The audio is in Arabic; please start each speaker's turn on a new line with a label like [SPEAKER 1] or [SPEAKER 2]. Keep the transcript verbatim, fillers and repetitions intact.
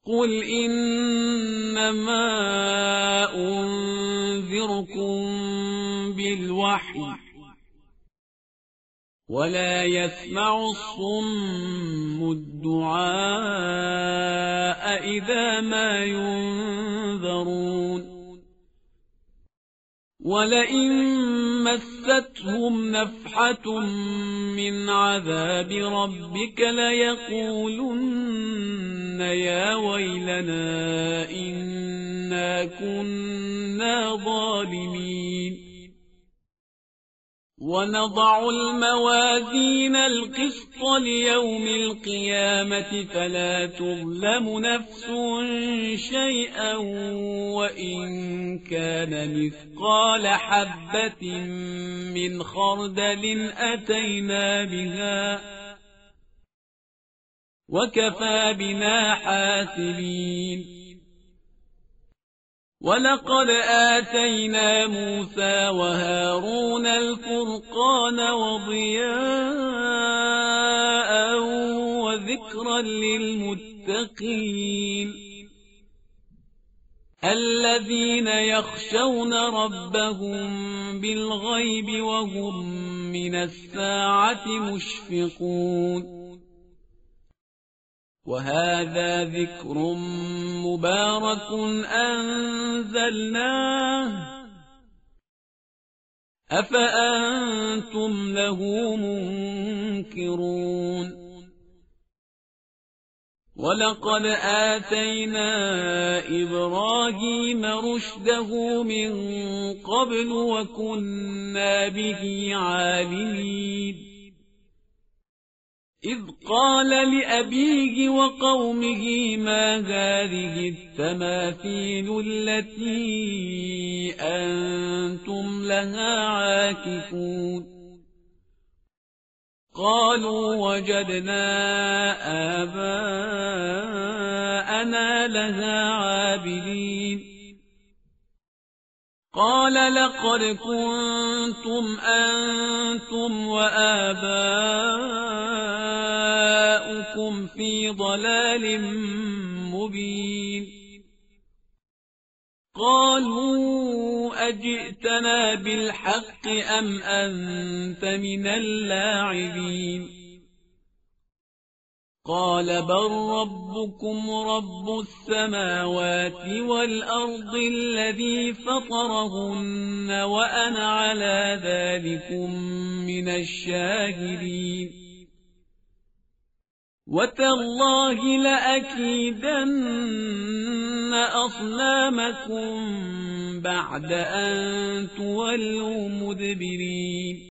[SPEAKER 1] قل إنما أنذركم بالوحي ولا يسمع الصم الدعاء إذا ما ينذرون ولئن مستهم نفحة من عذاب ربك ليقولن يا ويلنا إنا كنا ظالمين ونضع الموازين القسط ليوم القيامة فلا تظلم نفس شيئا وإن كان مثقال حبة من خردل أتينا بها وكفى بنا حاسبين ولقد آتينا موسى وهارون الفرقان وضياء وذكرا للمتقين الذين يخشون ربهم بالغيب وهم من الساعة مشفقون وهذا ذكر مبارك أنزلناه أفأنتم له منكرون ولقد آتينا إبراهيم رشده من قبل وكنا به عالمين إذ قال لأبيه وقومه ما هذه التماثيل التي أنتم لها عاكفون قالوا وجدنا آباءنا لها عابدين قال لقد كنتم أنتم وآباؤكم في ضلال مبين قالوا أجئتنا بالحق أم أنت من اللاعبين قال بل ربكم رب السماوات والأرض الذي فطرهن وأنا على ذلكم من الشاهدين وتالله لأكيدن أصنامكم بعد أن تولوا مدبرين